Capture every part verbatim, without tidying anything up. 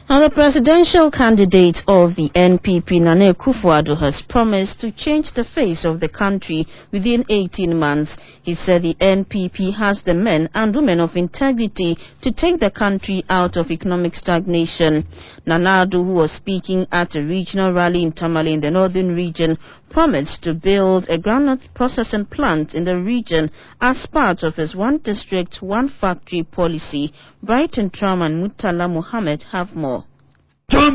Now, the presidential candidate of the N P P, Nana Akufo-Addo, has promised to change the face of the country within eighteen months. He said the N P P has the men and women of integrity to take the country out of economic stagnation. Nana Addo, who was speaking at a regional rally in Tamale in the northern region, promised to build a groundnut processing plant in the region as part of his one district, one factory policy. Brighton Tram and Mutala Mohammed have more. Let's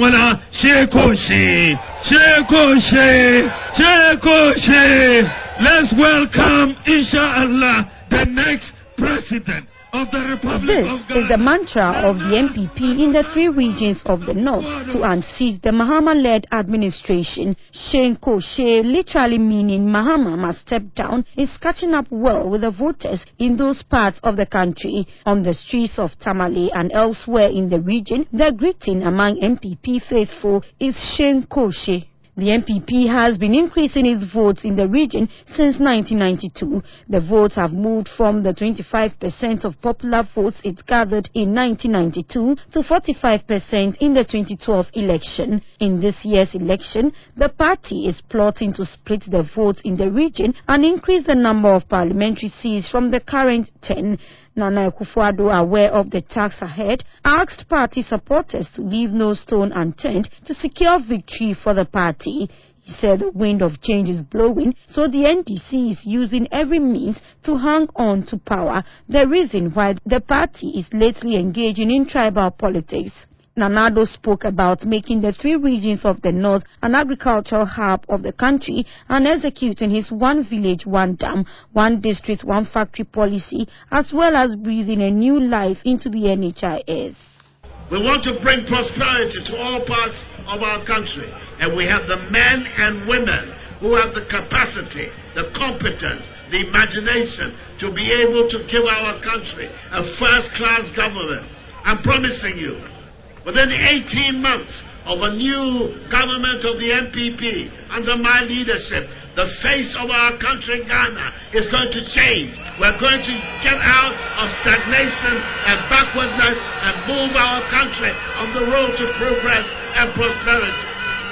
welcome, inshallah, the next president of the Republic this of Ghana. Is the mantra of the N P P in the three regions of the north to unseat the Mahama-led administration. Shenko She, literally meaning Mahama must step down, is catching up well with the voters in those parts of the country. On the streets of Tamale and elsewhere in the region, the greeting among N P P faithful is Shenko She. The N P P has been increasing its votes in the region since nineteen ninety-two. The votes have moved from the twenty-five percent of popular votes it gathered in nineteen ninety-two to forty-five percent in the twenty twelve election. In this year's election, the party is plotting to split the votes in the region and increase the number of parliamentary seats from the current ten. Nana Akufo-Addo, aware of the task ahead, asked party supporters to leave no stone unturned to secure victory for the party. He said the wind of change is blowing, so the N D C is using every means to hang on to power, the reason why the party is lately engaging in tribal politics. Nana Addo spoke about making the three regions of the north an agricultural hub of the country and executing his one village, one dam, one district, one factory policy, as well as breathing a new life into the N H I S. We want to bring prosperity to all parts of our country, and we have the men and women who have the capacity, the competence, the imagination to be able to give our country a first-class government. I'm promising you, within eighteen months of a new government of the N P P, under my leadership, the face of our country, Ghana, is going to change. We're going to get out of stagnation and backwardness and move our country on the road to progress and prosperity.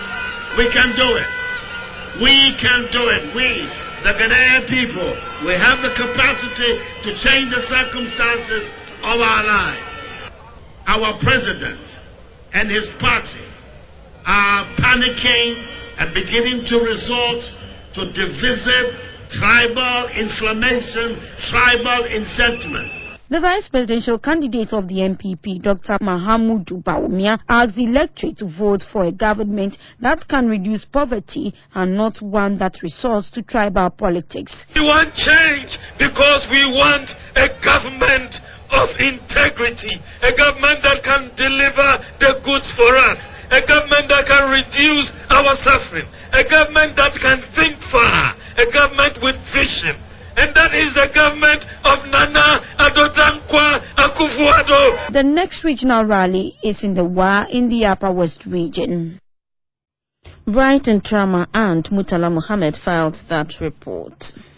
We can do it. We can do it. We, the Ghanaian people, we have the capacity to change the circumstances of our lives. Our president and his party are panicking and beginning to resort to divisive, tribal inflammation, tribal incensement. The vice presidential candidate of the N P P, Doctor Mahamudu Bawumia, asked the electorate to vote for a government that can reduce poverty and not one that resorts to tribal politics. We want change because we want a government of integrity, a government that can deliver the goods for us, a government that can reduce our suffering, a government that can think far, a government with vision. And that is the government of Nana Addo Dankwa Akufo-Addo. The next regional rally is in the Wa in the Upper West region. Brighton Trama and Mutala Mohammed filed that report.